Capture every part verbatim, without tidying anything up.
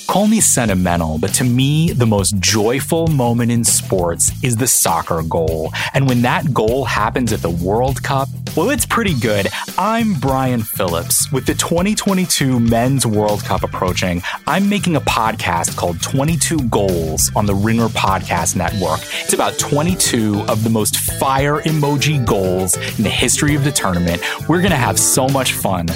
Call me sentimental, but to me, the most joyful moment in sports is the soccer goal. And when that goal happens at the World Cup, well, it's pretty good. I'm Brian Phillips. With the twenty twenty-two Men's World Cup approaching, I'm making a podcast called twenty-two Goals on the Ringer Podcast Network. It's about twenty-two of the most fire emoji goals in the history of the tournament. We're going to have so much fun.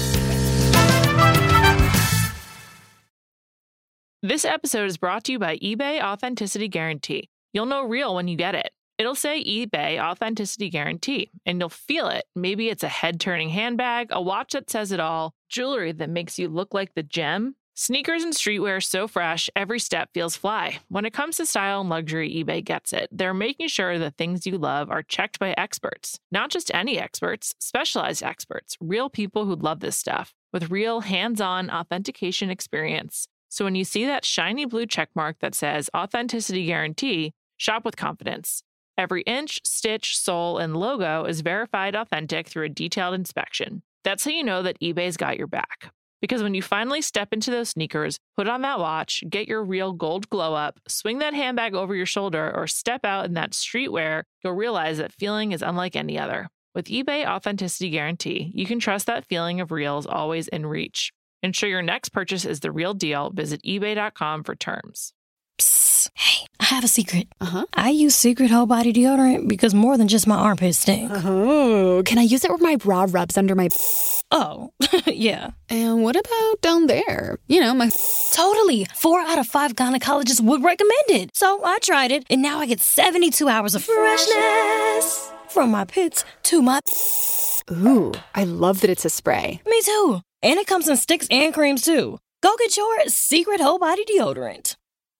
This episode is brought to you by eBay Authenticity Guarantee. You'll know real when you get it. It'll say eBay Authenticity Guarantee, and you'll feel it. Maybe it's a head-turning handbag, a watch that says it all, jewelry that makes you look like the gem. Sneakers and streetwear so fresh, every step feels fly. When it comes to style and luxury, eBay gets it. They're making sure the things you love are checked by experts. Not just any experts, specialized experts, real people who love this stuff, with real hands-on authentication experience. So when you see that shiny blue checkmark that says Authenticity Guarantee, shop with confidence. Every inch, stitch, sole, and logo is verified authentic through a detailed inspection. That's how you know that eBay's got your back. Because when you finally step into those sneakers, put on that watch, get your real gold glow up, swing that handbag over your shoulder, or step out in that streetwear, you'll realize that feeling is unlike any other. With eBay Authenticity Guarantee, you can trust that feeling of real is always in reach. Ensure your next purchase is the real deal. Visit ebay dot com for terms. Psst. Hey, I have a secret. Uh-huh. I use Secret Whole Body Deodorant because more than just my armpits stink. Oh, can I use it where my bra rubs under my... Oh, yeah. And what about down there? You know, my... Totally. Four out of five gynecologists would recommend it. So I tried it, and now I get seventy-two hours of freshness from my pits to my... Ooh, I love that it's a spray. Me too. And it comes in sticks and creams, too. Go get your Secret Whole Body Deodorant.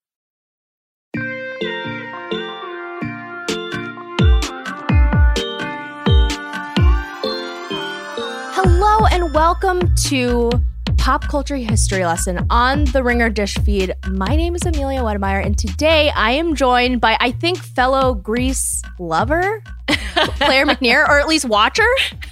Hello and welcome to Pop Culture History Lesson on the Ringer Dish Feed. My name is Amelia Wedemeyer, and today I am joined by, I think, fellow Grease lover, Claire McNear, or at least watcher.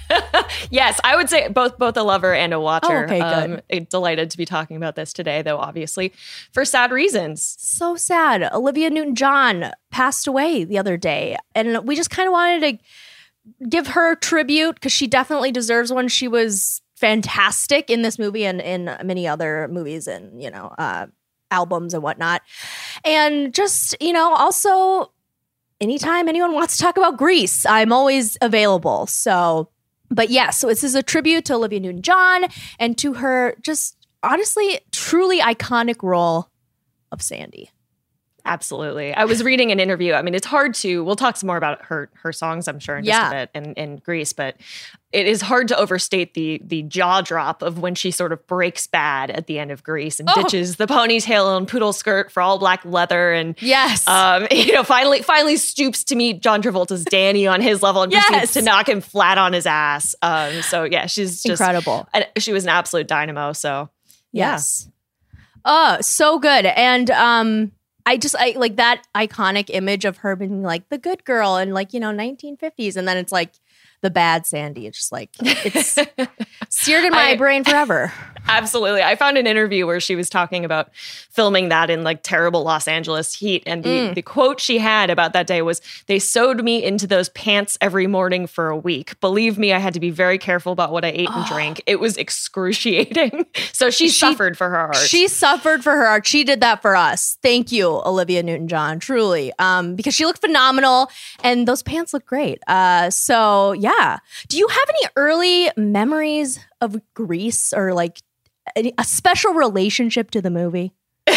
Yes, I would say both both a lover and a watcher. Oh, okay, good. Um, delighted to be talking about this today, though, obviously, for sad reasons. So sad. Olivia Newton-John passed away the other day, and we just kind of wanted to give her tribute because she definitely deserves one. She was fantastic in this movie and in many other movies and, you know, uh, albums and whatnot. And just, you know, also anytime anyone wants to talk about Grease, I'm always available. So, but yeah, so this is a tribute to Olivia Newton-John and to her just honestly, truly iconic role of Sandy. Absolutely. I was reading an interview. I mean, it's hard to, we'll talk some more about her her songs, I'm sure, in Yeah. just a bit, and, and Grease, but it is hard to overstate the the jaw drop of when she sort of breaks bad at the end of Grease and Oh. ditches the ponytail and poodle skirt for all black leather and, Yes. um, you know, finally finally stoops to meet John Travolta's Danny on his level and Yes. proceeds to knock him flat on his ass. Um, so, yeah, she's just Incredible. and she was an absolute dynamo, so, yeah. Yes. Oh, so good. And um, I just, I like that iconic image of her being like the good girl in like, you know, nineteen fifties. And then it's like the bad Sandy. It's just like, it's seared in my I- brain forever. Absolutely. I found an interview where she was talking about filming that in like terrible Los Angeles heat. And the, Mm. the quote she had about that day was, "They sewed me into those pants every morning for a week. Believe me, I had to be very careful about what I ate and drank. It was excruciating." So she, She- suffered for her art. She suffered for her art. She did that for us. Thank you, Olivia Newton-John, truly. Um, because she looked phenomenal and those pants look great. Uh, so yeah. Do you have any early memories of Grease or like a, a special relationship to the movie?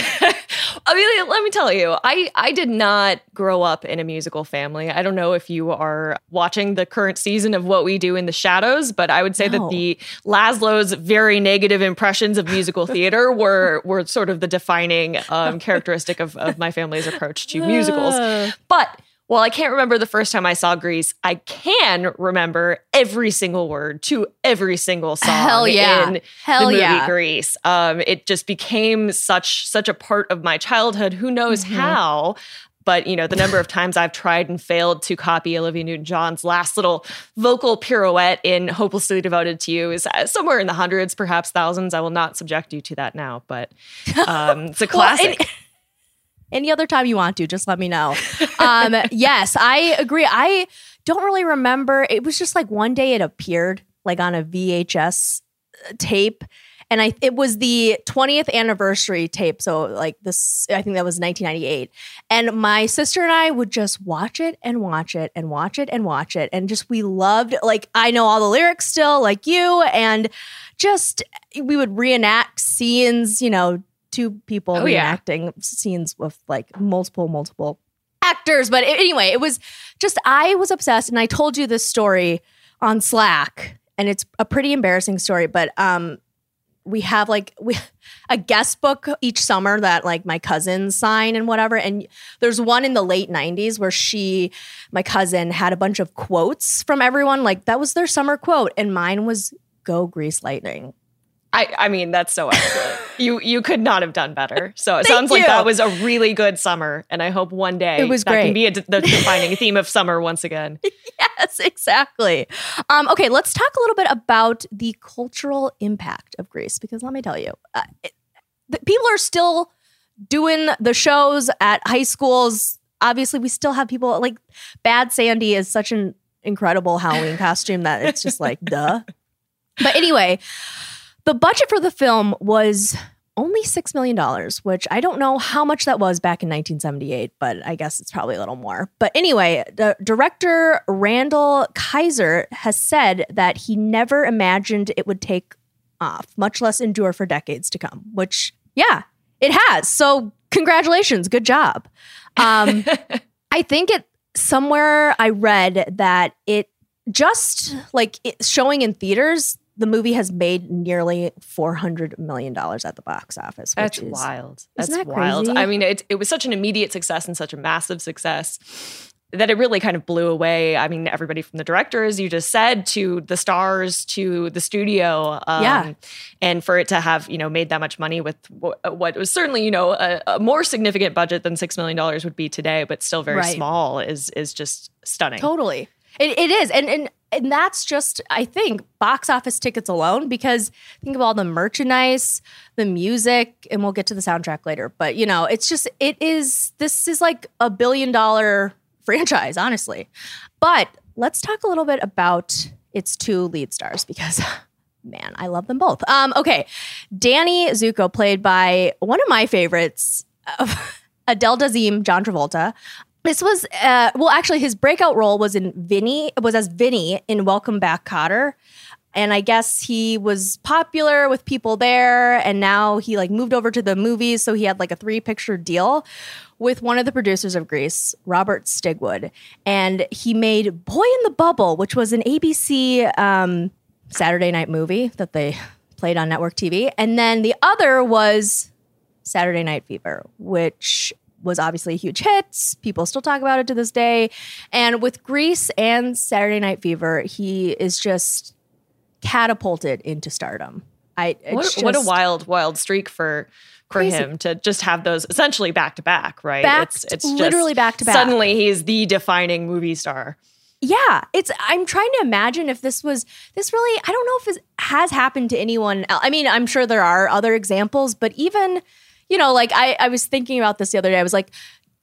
I mean, let me tell you, I, I did not grow up in a musical family. I don't know if you are watching the current season of What We Do in the Shadows, but I would say No. that the Laszlo's very negative impressions of musical theater were were sort of the defining um, characteristic of, of my family's approach to musicals. But while I can't remember the first time I saw Grease, I can remember every single word to every single song Hell yeah. in Hell the movie yeah. Grease. Um, it just became such such a part of my childhood. Who knows Mm-hmm. how? But, you know, the number of times I've tried and failed to copy Olivia Newton-John's last little vocal pirouette in Hopelessly Devoted to You is somewhere in the hundreds, perhaps thousands. I will not subject you to that now, but um, it's a classic. Well, any, any other time you want to, just let me know. Um, yes, I agree. I don't really remember. It was just like one day it appeared like on a V H S tape. And I, it was the twentieth anniversary tape. So like this, I think that was nineteen ninety-eight. And my sister and I would just watch it and watch it and watch it and watch it. And just, we loved, like, I know all the lyrics still, like you. And just, we would reenact scenes, you know, two people oh, reenacting yeah. scenes with like multiple, multiple actors. But anyway, it was just, I was obsessed. And I told you this story on Slack. And it's a pretty embarrassing story, but, um, we have like we a guest book each summer that like my cousins sign and whatever. And there's one in the late nineties where she, my cousin, had a bunch of quotes from everyone. Like that was their summer quote. And mine was "Go Grease Lightning." I, I mean, that's so excellent. you you could not have done better. So it Thank sounds you. like that was a really good summer. And I hope one day it was that great. can be a, the defining theme of summer once again. Yes, exactly. Um, okay, let's talk a little bit about the cultural impact of Grease, because let me tell you, uh, it, the, people are still doing the shows at high schools. Obviously, we still have people like Bad Sandy is such an incredible Halloween costume that it's just like, duh. But anyway, the budget for the film was only six million dollars, which I don't know how much that was back in nineteen seventy-eight, but I guess it's probably a little more. But anyway, the director Randall Kaiser has said that he never imagined it would take off, much less endure for decades to come, which, yeah, it has. So congratulations. Good job. Um, I think it somewhere I read that it just like it, showing in theaters, the movie has made nearly four hundred million dollars at the box office. Which That's is, wild. That's that wild. crazy? I mean, it, it was such an immediate success and such a massive success that it really kind of blew away. I mean, everybody from the director, as you just said, to the stars, to the studio. Um, Yeah. And for it to have, you know, made that much money with w- what was certainly, you know, a, a more significant budget than six million dollars would be today, but still very Right. small is is just stunning. Totally. It, it is. And, and and that's just, I think, box office tickets alone, because think of all the merchandise, the music, and we'll get to the soundtrack later. But, you know, it's just, it is, this is like a billion dollar franchise, honestly. But let's talk a little bit about its two lead stars, because, man, I love them both. Um, okay. Danny Zuko, played by one of my favorites, uh, Adele Dazeem, John Travolta. This was, uh, well, actually, his breakout role was in Vinny, was as Vinny in Welcome Back, Kotter. And I guess he was popular with people there. And now he like moved over to the movies. So he had like a three picture deal with one of the producers of Grease, Robert Stigwood. And he made Boy in the Bubble, which was an A B C um, Saturday night movie that they played on network T V. And then the other was Saturday Night Fever, which was obviously a huge hit. People still talk about it to this day. And with Grease and Saturday Night Fever, he is just catapulted into stardom. I What, just, what a wild, wild streak for for Crazy. him to just have those essentially back to back, right? Back- it's it's literally just, back to back. Suddenly he's the defining movie star. Yeah, it's. I'm trying to imagine if this was this really. I don't know if it has happened to anyone else. I mean, I'm sure there are other examples, but even, you know, like I, I was thinking about this the other day. I was like,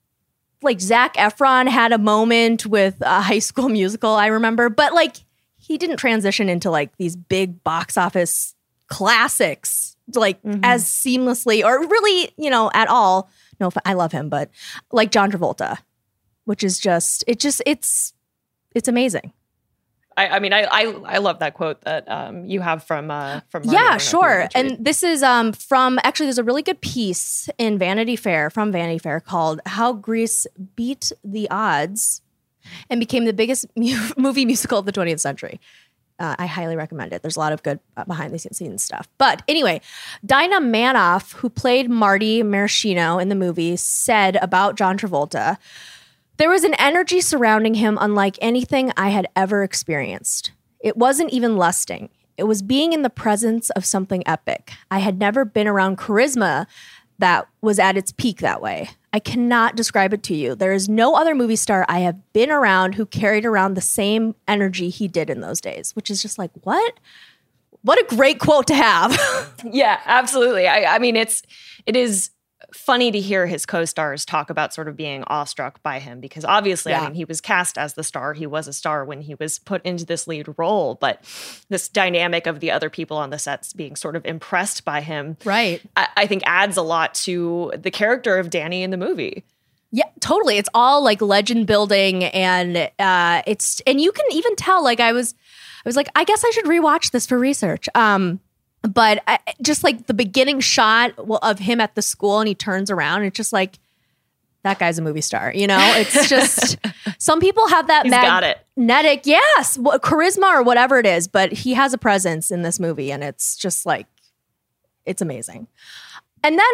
like Zac Efron had a moment with a High School Musical, I remember, but like he didn't transition into like these big box office classics like Mhm. as seamlessly or really, you know, at all. No, I love him, but like John Travolta, which is just it. Just it's it's amazing. I, I mean, I, I I love that quote that um, you have from uh, from Marty. I Yeah, don't know if you sure. want to And read. this is um from actually there's a really good piece in Vanity Fair from Vanity Fair called How Grease Beat the Odds and Became the Biggest mu- Movie Musical of the twentieth Century. Uh, I highly recommend it. There's a lot of good uh, behind the scenes stuff. But anyway, Dinah Manoff, who played Marty Maraschino in the movie, said about John Travolta, there was an energy surrounding him unlike anything I had ever experienced. It wasn't even lusting. It was being in the presence of something epic. I had never been around charisma that was at its peak that way. I cannot describe it to you. There is no other movie star I have been around who carried around the same energy he did in those days, which is just like, what? What a great quote to have. Yeah, absolutely. I, I mean, it's it is funny to hear his co-stars talk about sort of being awestruck by him, because obviously, Yeah. I mean, he was cast as the star. He was a star when he was put into this lead role, but this dynamic of the other people on the sets being sort of impressed by him, Right. I, I think adds a lot to the character of Danny in the movie. Yeah, totally. It's all like legend building, and uh, it's and you can even tell. Like I was, I was like, I guess I should rewatch this for research. Um, but I, just like the beginning shot of him at the school, and he turns around, it's just like that guy's a movie star. You know, it's just some people have that He's got it. magnetic, yes, wh- charisma or whatever it is, but he has a presence in this movie, and it's just like it's amazing. And then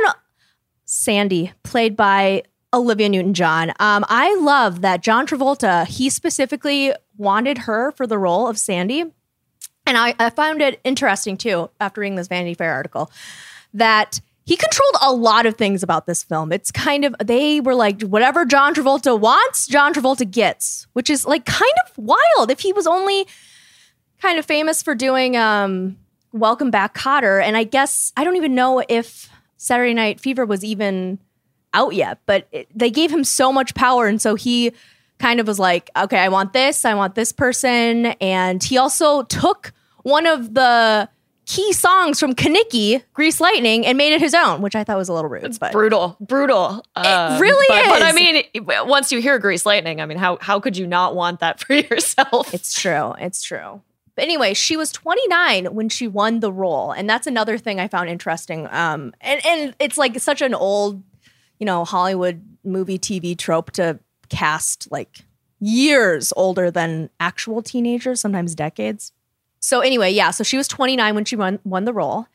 Sandy, played by Olivia Newton-John. Um, I love that John Travolta, he specifically wanted her for the role of Sandy. And I, I found it interesting, too, after reading this Vanity Fair article, that he controlled a lot of things about this film. It's kind of, they were like, whatever John Travolta wants, John Travolta gets, which is like kind of wild. If he was only kind of famous for doing um, Welcome Back, Kotter. And I guess, I don't even know if Saturday Night Fever was even out yet, but it, they gave him so much power. And so he kind of was like, okay, I want this, I want this person. And he also took one of the key songs from Kenickie, Grease Lightning, and made it his own, which I thought was a little rude. It's but brutal, brutal. Um, really but, is. But I mean, once you hear Grease Lightning, I mean, how how could you not want that for yourself? It's true. It's true. But anyway, she was twenty-nine when she won the role. And that's another thing I found interesting. Um, and, and it's like such an old, you know, Hollywood movie T V trope to cast like years older than actual teenagers, sometimes decades. So anyway, yeah, so she was twenty-nine when she won, won the role.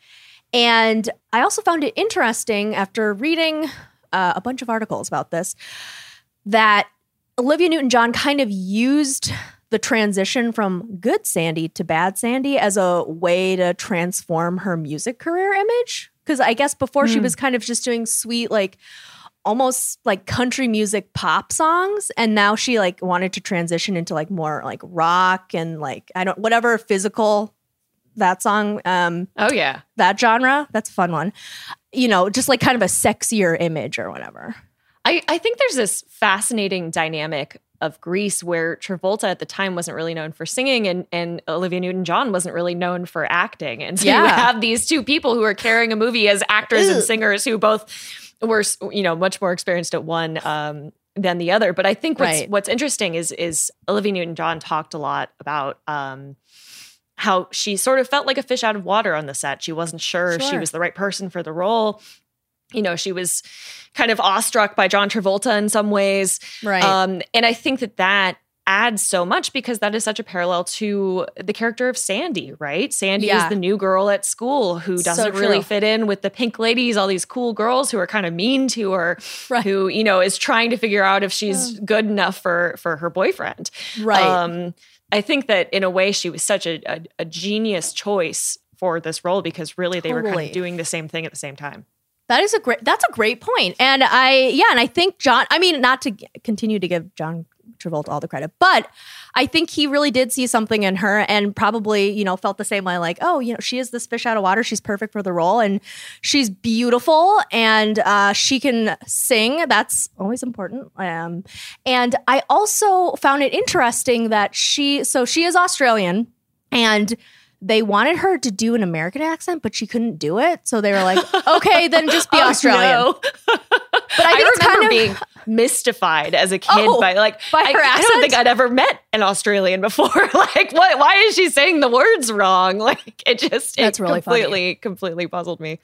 And I also found it interesting after reading uh, a bunch of articles about this, that Olivia Newton-John kind of used the transition from good Sandy to bad Sandy as a way to transform her music career image. Because I guess before mm. she was kind of just doing sweet, like almost like country music pop songs. And now she like wanted to transition into like more like rock and like, I don't, whatever physical that song. Um, oh yeah. That genre. That's a fun one. You know, just like kind of a sexier image or whatever. I, I think there's this fascinating dynamic of Grease where Travolta at the time wasn't really known for singing and, and Olivia Newton-John wasn't really known for acting. And so Yeah. you have these two people who are carrying a movie as actors and singers who both were, you know, much more experienced at one um, than the other. But I think what's Right. what's interesting is is Olivia Newton-John talked a lot about um, how she sort of felt like a fish out of water on the set. She wasn't sure, Sure. she was the right person for the role. You know, she was kind of awestruck by John Travolta in some ways. Right. Um, and I think that that adds so much because that is such a parallel to the character of Sandy, right? Sandy Yeah. is the new girl at school who So doesn't true. really fit in with the pink ladies, all these cool girls who are kind of mean to her, Right. who, you know, is trying to figure out if she's good enough for, for her boyfriend. Right. Um, I think that in a way she was such a, a, a genius choice for this role because really they were kind Totally. of doing the same thing at the same time. That is a great, that's a great point. And I, yeah, and I think John, I mean, not to g- continue to give John Travolta all the credit, but I think he really did see something in her and probably, you know, felt the same way, like, oh, you know, she is this fish out of water. She's perfect for the role and she's beautiful and uh, she can sing. That's always important. Um, and I also found it interesting that she, so she is Australian and they wanted her to do an American accent, but she couldn't do it. So they were like, okay, then just be Oh, Australian. no. But I think it's remember kind of being mystified as a kid Oh, by like by I, her I don't accent? think I'd ever met an Australian before. Like, what? Why is she saying the words wrong? Like, it just That's it really funny. completely completely puzzled me.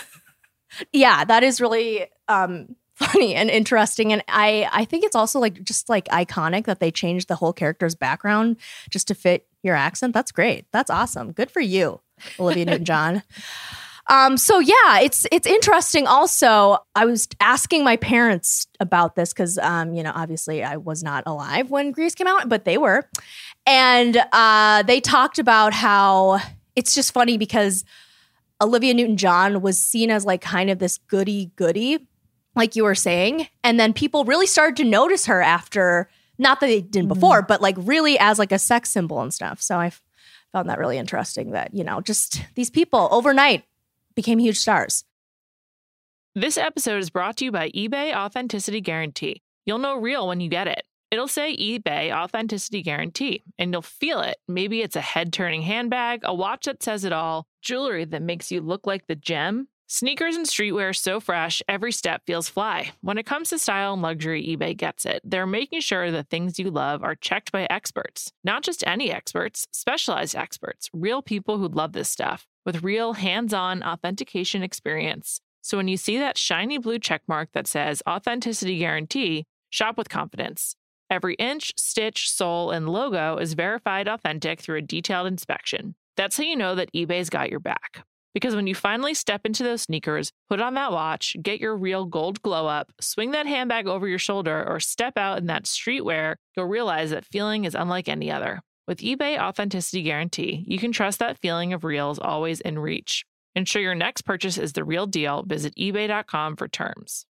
yeah, that is really um, funny and interesting. And I, I think it's also like just like iconic that they changed the whole character's background just to fit your accent. That's great. That's awesome. Good for you, Olivia Newton-John. Um, so yeah, it's it's interesting. Also, I was asking my parents about this because, um, you know, obviously I was not alive when Grease came out, but they were, and uh, they talked about how it's just funny because Olivia Newton-John was seen as like kind of this goody goody, like you were saying. And then people really started to notice her after, not that they didn't before, mm. but like really as like a sex symbol and stuff. So I f- found that really interesting that, you know, just these people overnight became huge stars. This episode is brought to you by eBay Authenticity Guarantee. You'll know real when you get it. It'll say eBay Authenticity Guarantee, and you'll feel it. Maybe it's a head-turning handbag, a watch that says it all, jewelry that makes you look like the gem. Sneakers and streetwear so fresh, every step feels fly. When it comes to style and luxury, eBay gets it. They're making sure the things you love are checked by experts. Not just any experts, specialized experts, real people who love this stuff, with real hands-on authentication experience. So when you see that shiny blue checkmark that says Authenticity Guarantee, shop with confidence. Every inch, stitch, sole, and logo is verified authentic through a detailed inspection. That's how you know that eBay's got your back. Because when you finally step into those sneakers, put on that watch, get your real gold glow up, swing that handbag over your shoulder, or step out in that streetwear, you'll realize that feeling is unlike any other. With eBay Authenticity Guarantee, you can trust that feeling of real is always in reach. Ensure your next purchase is the real deal. Visit ebay dot com for terms.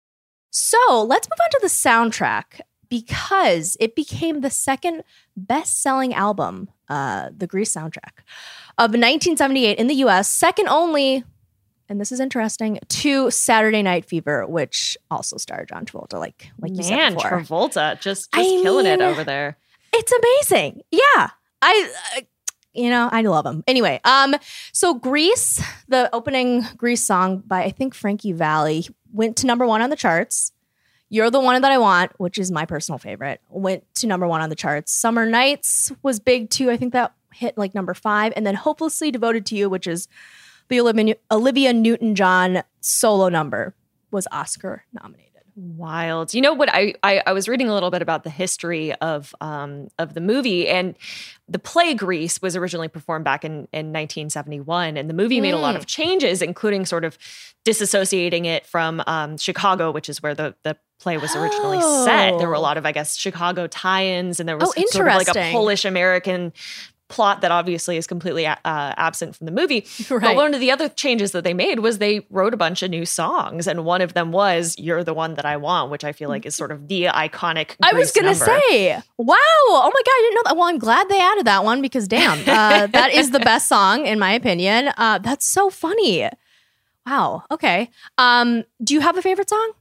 So let's move on to the soundtrack, because it became the second best-selling album, uh, the Grease soundtrack, of nineteen seventy-eight in the U S, second only, and this is interesting, to Saturday Night Fever, which also starred John Travolta, like, like you Man, said before. Travolta, just, just I killing mean, it over there. It's amazing. Yeah. I... I You know, I love him. Anyway, um, so Grease, the opening Grease song by, I think, Frankie Valli, went to number one on the charts. You're the One That I Want, which is my personal favorite, went to number one on the charts. Summer Nights was big, too. I think that hit, like, number five. And then Hopelessly Devoted to You, which is the Olivia, Olivia Newton-John solo number, was Oscar nominated. Wild. You know what? I, I I was reading a little bit about the history of um of the movie, and the play Grease was originally performed back in, in nineteen seventy-one, and the movie mm. made a lot of changes, including sort of disassociating it from um, Chicago, which is where the the play was originally oh. set. There were a lot of, I guess, Chicago tie-ins, and there was oh, sort of like a Polish American plot that obviously is completely uh, absent from the movie. Right. But one of the other changes that they made was they wrote a bunch of new songs, and one of them was You're the One That I Want, which I feel like is sort of the iconic I was going to say, wow, oh my God, I didn't know that. Well, I'm glad they added that one, because damn, uh, that is the best song in my opinion. Uh, that's so funny. Wow, okay. Um, do you have a favorite song?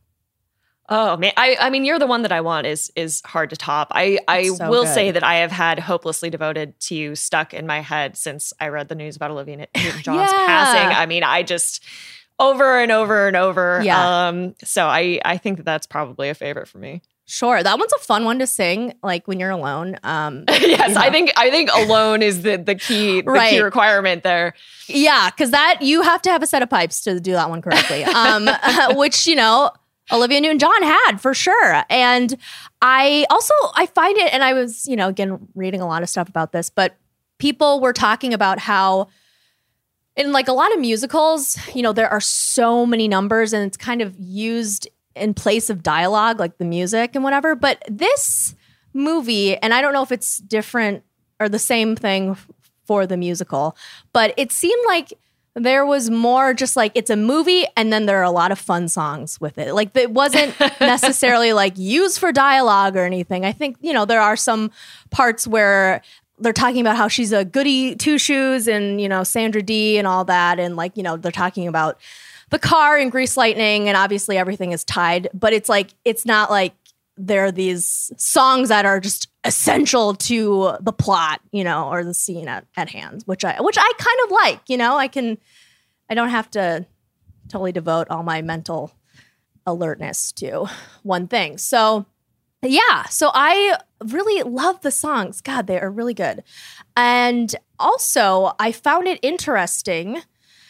Oh man, I I mean, You're the One That I Want is is hard to top. I I so will good. say that I have had Hopelessly Devoted to You stuck in my head since I read the news about Olivia Newton-John's yeah. passing. I mean, I just over and over and over. Yeah. Um. So I I think that that's probably a favorite for me. Sure, that one's a fun one to sing, like when you're alone. Um, yes, you know. I think I think alone is the the key the right. key requirement there. Yeah, because that you have to have a set of pipes to do that one correctly. Um, which you know. Olivia Newton-John had, for sure. And I also, I find it, and I was, you know, again, reading a lot of stuff about this, but people were talking about how in like a lot of musicals, you know, there are so many numbers and it's kind of used in place of dialogue, like the music and whatever. But this movie, and I don't know if it's different or the same thing for the musical, but it seemed like there was more just like it's a movie and then there are a lot of fun songs with it. Like it wasn't necessarily like used for dialogue or anything. I think, you know, there are some parts where they're talking about how she's a goody two shoes and, you know, Sandra Dee and all that. And like, you know, they're talking about the car and Grease Lightning and obviously everything is tied. But it's like, it's not like there are these songs that are just essential to the plot, you know, or the scene at, at hand, which I which I kind of like, you know, I can I don't have to totally devote all my mental alertness to one thing. So yeah, so I really love the songs. God, they are really good. And also I found it interesting.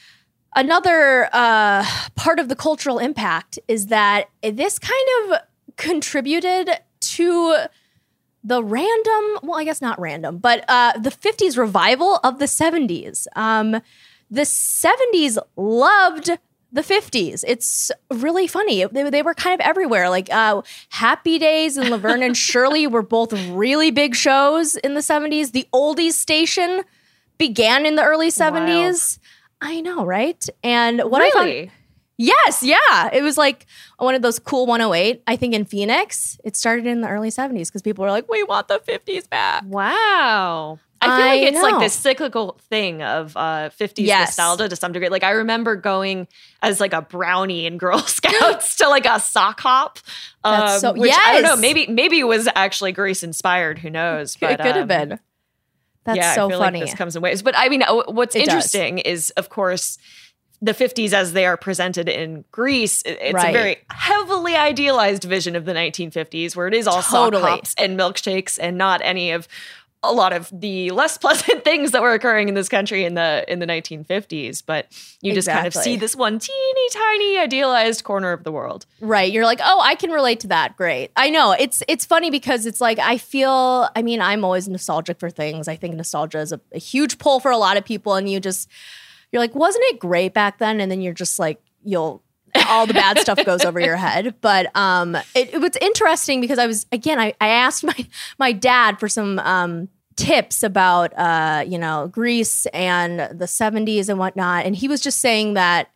Another uh, part of the cultural impact is that this kind of contributed to the random, well, I guess not random, but uh, the fifties revival of the seventies. Um, the seventies loved the fifties. It's really funny. They, they were kind of everywhere. Like uh, Happy Days and Laverne and Shirley were both really big shows in the seventies. The Oldies station began in the early seventies. Wild. I know, right? And what really? I found... Yes, yeah. It was like one of those cool one oh eight, I think in Phoenix. It started in the early seventies because people were like, we want the fifties back. Wow. I feel I like it's know. like this cyclical thing of uh, fifties Yes. nostalgia to some degree. Like I remember going as like a brownie in Girl Scouts to like a sock hop. That's so- which I don't know, yes. maybe maybe it was actually Grease inspired. Who knows? But, it could have um, been. That's yeah, so I feel funny. like this comes in waves. But I mean, uh, what's It does. interesting is, of course, the fifties as they are presented in Greece. it- It's Right. a very heavily idealized vision of the nineteen fifties where it is all Totally. sock hops and milkshakes and not any of a lot of the less pleasant things that were occurring in this country in the in the nineteen fifties. But you just kind of Exactly. see this one teeny tiny idealized corner of the world. Right. You're like, oh, I can relate to that. Great. I know. It's it's funny because it's like I feel, I mean, I'm always nostalgic for things. I think nostalgia is a, a huge pull for a lot of people. And you just, you're like, wasn't it great back then? And then you're just like, you'll, all the bad stuff goes over your head. But um, it, it was interesting because I was, again, I, I asked my, my dad for some um, tips about, uh, you know, Greece and the seventies and whatnot. And he was just saying that,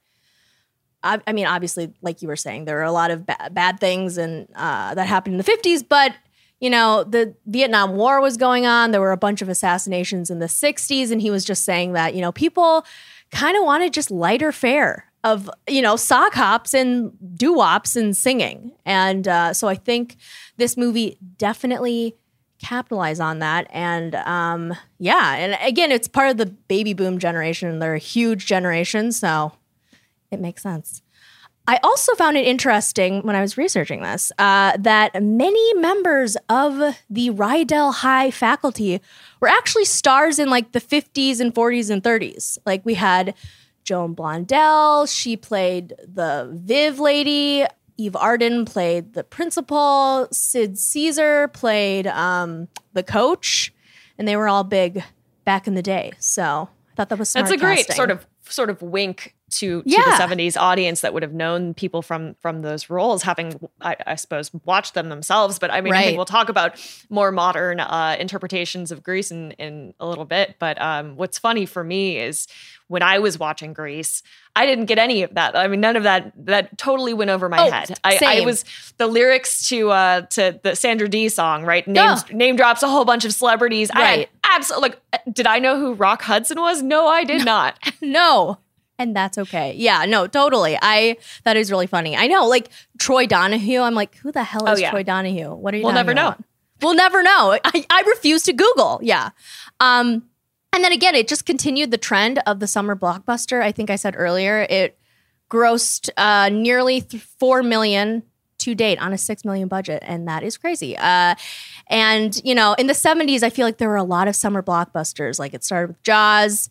I, I mean, obviously, like you were saying, there are a lot of ba- bad things and uh, that happened in the fifties. But, you know, the Vietnam War was going on. There were a bunch of assassinations in the sixties. And he was just saying that, you know, people kind of wanted just lighter fare of, you know, sock hops and doo-wops and singing. And uh, so I think this movie definitely capitalized on that. And um, yeah, and again, it's part of the baby boom generation. They're a huge generation, so it makes sense. I also found it interesting when I was researching this uh, that many members of the Rydell High faculty were actually stars in like the fifties and forties and thirties. Like we had Joan Blondell, she played the Viv lady. Eve Arden played the principal. Sid Caesar played um, the coach. And they were all big back in the day. So I thought that was smart That's a great casting. sort of sort of wink to, to Yeah. the seventies audience that would have known people from from those roles, having, I, I suppose, watched them themselves. But I mean, I Right. think we'll talk about more modern uh, interpretations of Grease in, in a little bit. But um, what's funny for me is when I was watching Grease, I didn't get any of that. I mean, none of that, that totally went over my Oh, head. I, I same. was, the lyrics to uh, to the Sandra Dee song, right? Names, Yeah. Name drops a whole bunch of celebrities. I Right. had absolutely, like, did I know who Rock Hudson was? No, I did not. No. And that's okay. Yeah, no, totally. I that is really funny. I know, like Troy Donahue. I'm like, who the hell Oh, is yeah. Troy Donahue? What are you? We'll talking never know. about? We'll never know. I, I refuse to Google. Yeah. Um, and then again, it just continued the trend of the summer blockbuster. I think I said earlier, it grossed uh, nearly th- four million to date on a six million budget, and that is crazy. Uh, and you know, in the seventies, I feel like there were a lot of summer blockbusters. Like it started with Jaws.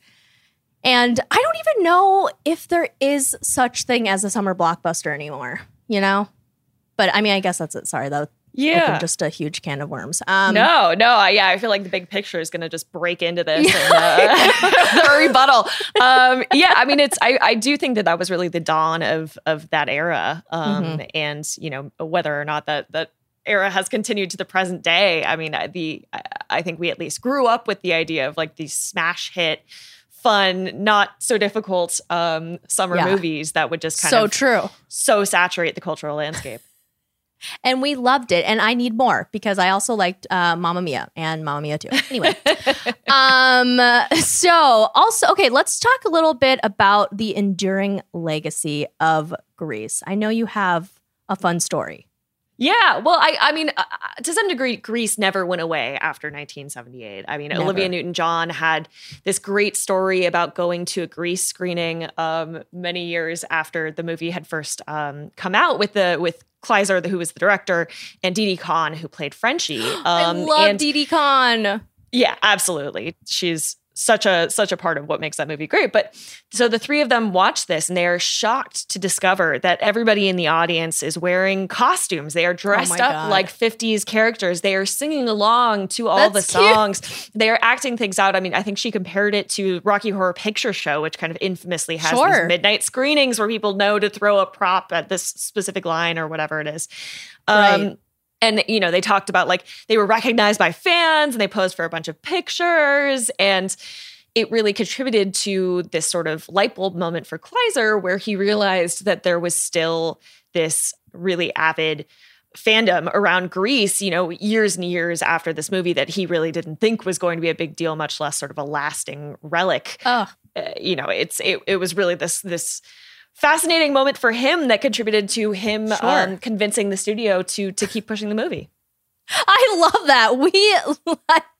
And I don't even know if there is such thing as a summer blockbuster anymore, you know? But I mean, I guess that's it. Sorry, that Yeah. opened just a huge can of worms. Um, No, no, I, yeah, I feel like the big picture is going to just break into this and uh, the rebuttal. Um, yeah, I mean, it's I, I do think that that was really the dawn of of that era, um, Mm-hmm. and you know whether or not that that era has continued to the present day. I mean, the I, I think we at least grew up with the idea of like these smash hit, fun, not so difficult um, summer Yeah. movies that would just kind so of true. so saturate the cultural landscape. And we loved it. And I need more because I also liked uh, Mamma Mia and Mamma Mia too. Anyway. um, so also, okay, let's talk a little bit about the enduring legacy of Grease. I know you have a fun story. Yeah, well, I, I mean, uh, to some degree, Grease never went away after nineteen seventy-eight. I mean, Never. Olivia Newton-John had this great story about going to a Grease screening um, many years after the movie had first um, come out with the with Kleiser, who was the director, and Didi Khan, who played Frenchie. Um, I love and- Didi Khan. Yeah, absolutely. She's such a such a part of what makes that movie great. But so the three of them watch this and they are shocked to discover that everybody in the audience is wearing costumes. They are dressed my up God. like fifties characters. They are singing along to all That's the cute. songs. They are acting things out. I mean, I think she compared it to Rocky Horror Picture Show, which kind of infamously has Sure. these midnight screenings where people know to throw a prop at this specific line or whatever it is. Um, Right. And, you know, they talked about like they were recognized by fans and they posed for a bunch of pictures. And it really contributed to this sort of light bulb moment for Kleiser, where he realized that there was still this really avid fandom around Grease, you know, years and years after this movie that he really didn't think was going to be a big deal, much less sort of a lasting relic. Oh. Uh, you know, it's it, it was really this this fascinating moment for him that contributed to him Sure. um, convincing the studio to to keep pushing the movie. I love that. We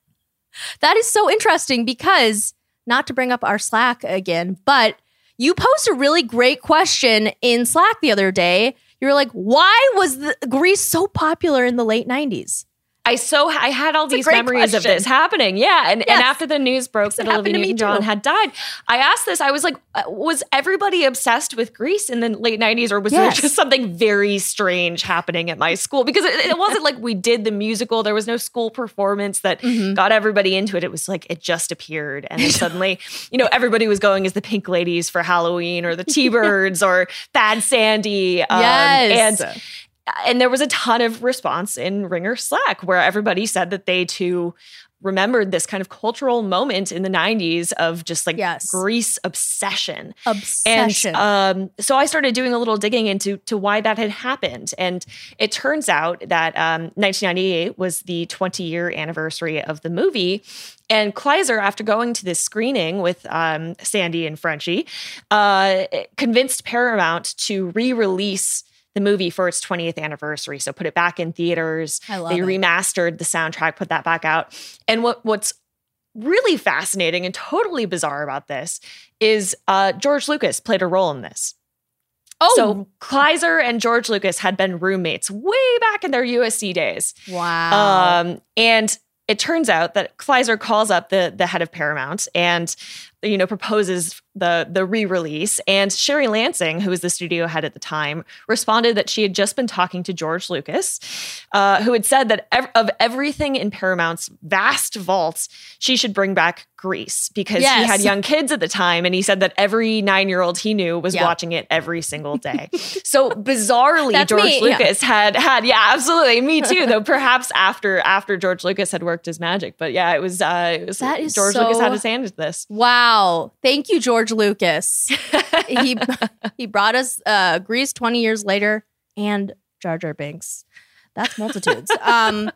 that is so interesting because, not to bring up our Slack again, but you posed a really great question in Slack the other day. You were like, why was the Grease so popular in the late nineties? I so I had all It's a these great memories of question. this happening. Yeah. And, Yes. and after the news broke that It happened Olivia to me Newton-John too. had died, I asked this. I was like, uh, was everybody obsessed with Grease in the late nineties, or was Yes. there just something very strange happening at my school? Because it, it wasn't like we did the musical. There was no school performance that Mhm. got everybody into it. It was like it just appeared. And then suddenly, you know, everybody was going as the Pink Ladies for Halloween, or the T-Birds or Bad Sandy. Um, Yes. And And there was a ton of response in Ringer Slack where everybody said that they too remembered this kind of cultural moment in the nineties of just like Yes. Grease obsession. Obsession. And um, so I started doing a little digging into to why that had happened. And it turns out that um, nineteen ninety-eight was the twenty-year anniversary of the movie. And Kleiser, after going to this screening with um, Sandy and Frenchie, uh, convinced Paramount to re-release the movie for its twentieth anniversary. So put it back in theaters. I love they it. remastered the soundtrack, put that back out. And what what's really fascinating and totally bizarre about this is uh, George Lucas played a role in this. oh, So Kleiser and George Lucas had been roommates way back in their U S C days. wow. Um, and it turns out that Kleiser calls up the the head of Paramount and, you know, proposes the the re-release. And Sherry Lansing, who was the studio head at the time, responded that she had just been talking to George Lucas, uh, who had said that ev- of everything in Paramount's vast vaults, she should bring back Grease because he Yes. had young kids at the time. And he said that every nine-year-old he knew was Yeah. watching it every single day. So bizarrely, That's George me, yeah. Lucas had had yeah, absolutely, me too. Though perhaps after after George Lucas had worked his magic, but yeah, it was uh, it was That is George so- Lucas had his hand in this. Wow. Thank you, George Lucas. he he brought us uh, Grease twenty years later and Jar Jar Binks. That's multitudes. um,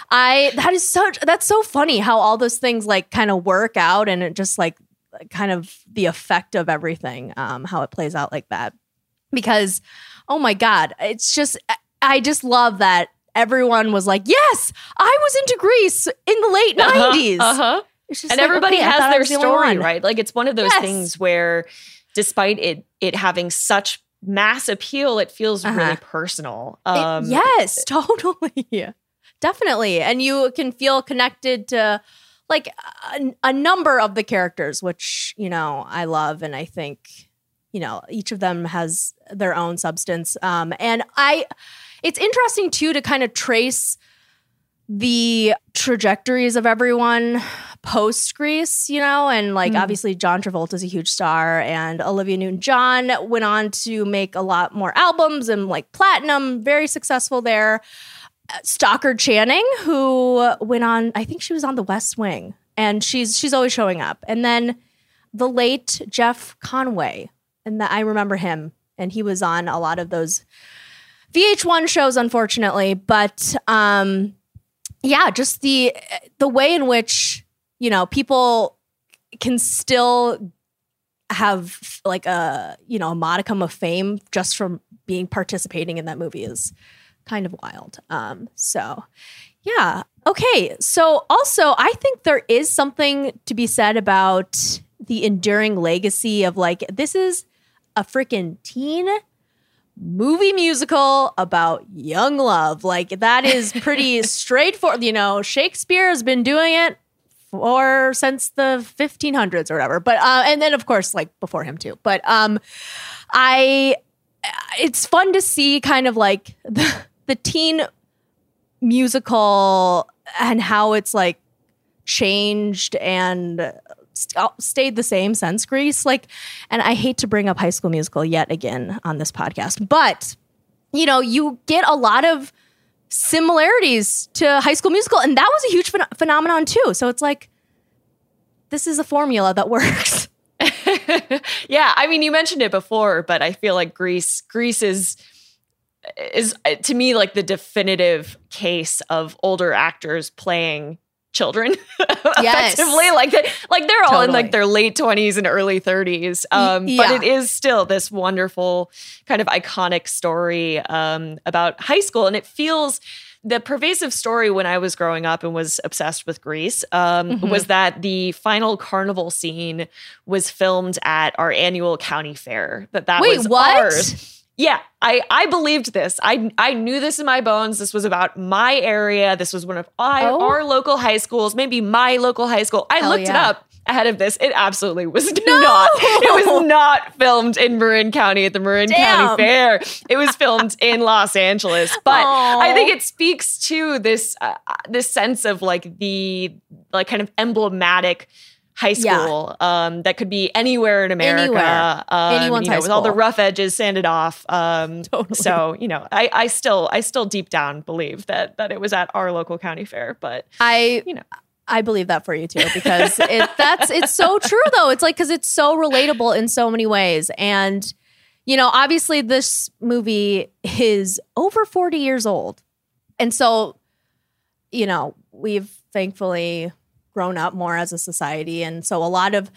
I that is such that's so funny how all those things like kind of work out and it just like kind of the effect of everything, um, how it plays out like that. Because oh my God, it's just I just love that everyone was like, yes, I was into Grease in the late nineties. Uh huh. It's just And like, everybody okay, I has thought I their was the only story, one. right? Like it's one of those Yes. things where, despite it it having such mass appeal, it feels Uh-huh. really personal. It- Um, yes, totally. Definitely. And you can feel connected to like a, a number of the characters, which, you know, I love. And I think, you know, each of them has their own substance. Um, and I, it's interesting too to kind of trace the trajectories of everyone post Grease, you know, and like Mm. obviously John Travolta's a huge star and Olivia Newton-John went on to make a lot more albums and like platinum, very successful there. Uh, Stockard Channing, who went on, I think she was on The West Wing, and she's she's always showing up. And then the late Jeff Conway, and that I remember him, and he was on a lot of those V H one shows, unfortunately, but um. Yeah, just the the way in which, you know, people can still have like a, you know, a modicum of fame just from being participating in that movie is kind of wild. Um, so yeah. Okay. So also I think there is something to be said about the enduring legacy of like, this is a freaking teen movie musical about young love. Like that is pretty straightforward. You know, Shakespeare has been doing it for since the fifteen hundreds or whatever. But uh, and then of course like before him too. But um, I it's fun to see kind of like the, the teen musical and how it's like changed and st- stayed the same since Grease. Like, and I hate to bring up High School Musical yet again on this podcast, but you know, you get a lot of similarities to High School Musical, and that was a huge phen- phenomenon too. So it's like, this is a formula that works. Yeah, I mean, you mentioned it before, but I feel like Grease, Grease is, is to me like the definitive case of older actors playing children Yes. effectively. Like, they, like they're all Totally. in like their late twenties and early thirties. Um, yeah. But it is still this wonderful kind of iconic story um, about high school. And it feels... The pervasive story when I was growing up and was obsessed with Grease um, Mm-hmm. was that the final carnival scene was filmed at our annual county fair. That that Wait, was what? ours. Yeah, I, I believed this. I I knew this in my bones. This was about my area. This was one of I, Oh. our local high schools, maybe my local high school. I Hell looked it yeah. up ahead of this. It absolutely was not. It was not filmed in Marin County at the Marin Damn. County Fair. It was filmed in Los Angeles. But Aw. I think it speaks to this uh, this sense of like the like kind of emblematic high Yeah. school um, that could be anywhere in America. Anywhere. Um, Anyone's you know, high with all the school. rough edges sanded off. Um, Totally. So you know, I, I still I still deep down believe that that it was at our local county fair. But I you know. I believe that for you too, because it that's it's so true though. It's like because it's so relatable in so many ways. And, you know, obviously this movie is over forty years old. And so, you know, we've thankfully grown up more as a society. And so a lot of,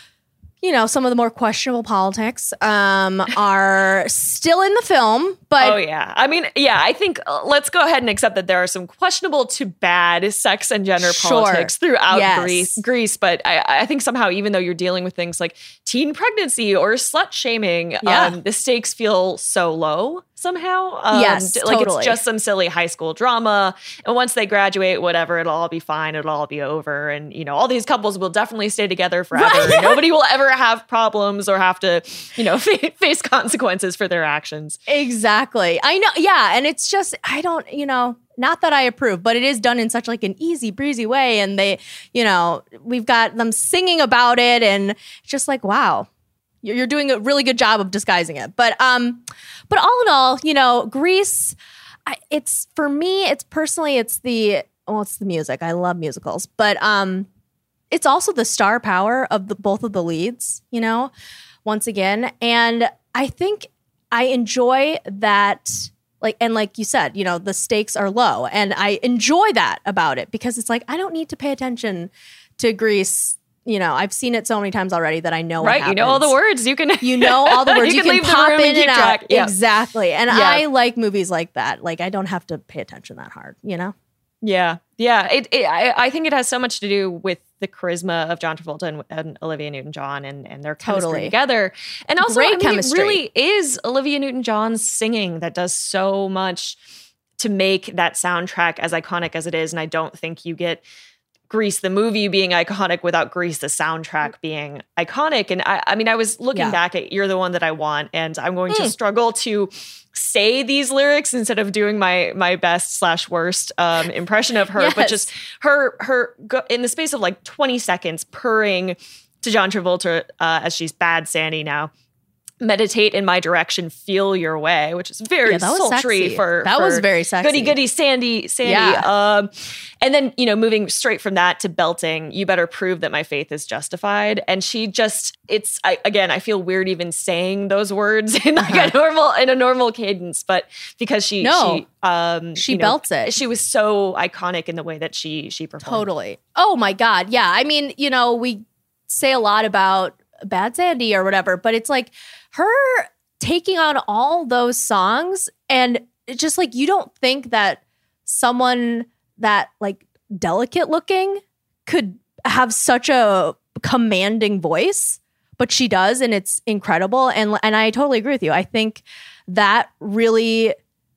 you know, some of the more questionable politics um, are still in the film. But Oh, yeah. I mean, yeah, I think uh, let's go ahead and accept that there are some questionable to bad sex and gender Sure. politics throughout Yes. Greece, Greece. But I, I think somehow, even though you're dealing with things like teen pregnancy or slut shaming, Yeah. um, the stakes feel so low somehow. Um, Yes, d- Like totally. it's just some silly high school drama. And once they graduate, whatever, it'll all be fine. It'll all be over. And, you know, all these couples will definitely stay together forever. Right, yeah. Nobody will ever have problems or have to, you know, face consequences for their actions. exactly. I know. Yeah. And it's just, I don't, you know, not that I approve, but it is done in such like an easy breezy way. And they, you know, we've got them singing about it and it's just like, wow, you're, you're doing a really good job of disguising it. But, um, but all in all, you know, Grease, I, it's for me, it's personally, it's the, well, it's the music. I love musicals, but, um, it's also the star power of the both of the leads, you know, once again. And I think I enjoy that, like, and like you said, you know, the stakes are low. And I enjoy that about it because it's like, I don't need to pay attention to Grease. You know, I've seen it so many times already that I know what Right, you know all the happens. words. You can You know all the words. you, You, can, can, leave pop the room in and keep and out. track. Yeah. Exactly. And Yeah. I like movies like that. Like, I don't have to pay attention that hard, you know? Yeah, yeah. It, it I, I think it has so much to do with the charisma of John Travolta and, and Olivia Newton-John and, and their chemistry Totally. together. And also, Great I mean, chemistry. it really is Olivia Newton-John's singing that does so much to make that soundtrack as iconic as it is. And I don't think you get Grease the movie being iconic without Grease the soundtrack being iconic. And I, I mean, I was looking Yeah. back at You're the One That I Want, and I'm going Mm. to struggle to say these lyrics instead of doing my my best slash worst um, impression of her, but Yes. just her her go, in the space of like twenty seconds purring to John Travolta uh, as she's bad Sandy now. Meditate in my direction, feel your way, which is very Yeah, that was sultry sexy. for That for was very sexy. goody goody Sandy Sandy. Yeah. Um, and then you know, moving straight from that to belting, you better prove that my faith is justified. And she just, it's I, again, I feel weird even saying those words in like Uh-huh. a normal in a normal cadence, but because she No. she um She you know, belts it. She was so iconic in the way that she she performed. Totally. Oh my God. Yeah. I mean, you know, we say a lot about Bad Sandy or whatever, but it's like her taking on all those songs and it's just like you don't think that someone that like delicate looking could have such a commanding voice, but she does, and it's incredible. And and I totally agree with you. I think that really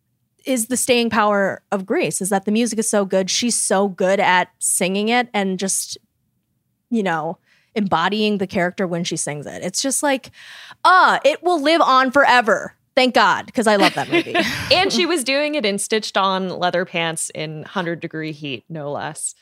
is the staying power of Grease, is that the music is so good. She's so good at singing it and just, you know, embodying the character when she sings it. It's just like, ah, it will live on forever. Thank God, because I love that movie. And she was doing it in stitched on leather pants in one hundred degree heat, no less.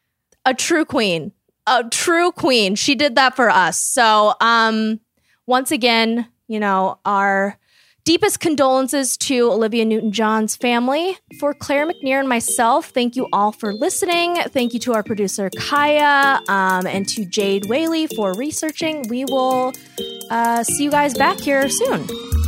A true queen. A true queen. She did that for us. So, um, once again, you know, our Deepest condolences to Olivia Newton-John's family. For Claire McNear and myself, thank you all for listening. Thank you to our producer, Kaya, um, and to Jade Whaley for researching. We will uh, see you guys back here soon.